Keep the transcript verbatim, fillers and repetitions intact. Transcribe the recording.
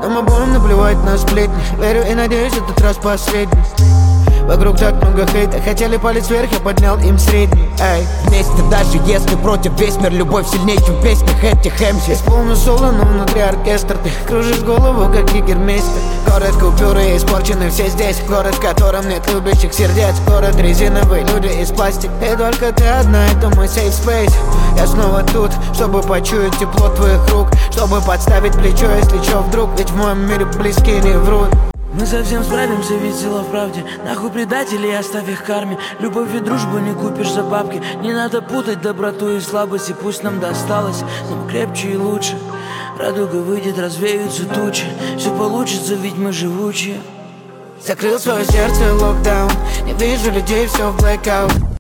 Нам обоим наплевать на сплетни. Верю и надеюсь, этот раз последний. Вокруг так много хейта, хотели палец вверх, я поднял им средний. Эй. Вместе даже если против весь мир, любовь сильнее, чем в песнях этих эмси. Исполню соло, но внутри оркестр. Ты кружишь голову, как егермейстер. Город купюры испорчены все здесь. Город, в котором нет любящих сердец. Город резиновый, люди из пластика. И только ты одна, это мой safe space. Я снова тут, чтобы почуять тепло твоих рук, чтобы подставить плечо, если чё вдруг. Ведь в моем мире близкие не врут. Мы совсем справимся, ведь сила в правде. Нахуй предателей, оставь их карме. Любовь и дружбу не купишь за бабки. Не надо путать доброту и слабость. И пусть нам досталось, но крепче и лучше. Радуга выйдет, развеются тучи. Все получится, ведь мы живучие. Закрыл свое сердце локдаун. Не вижу людей, все в blackout.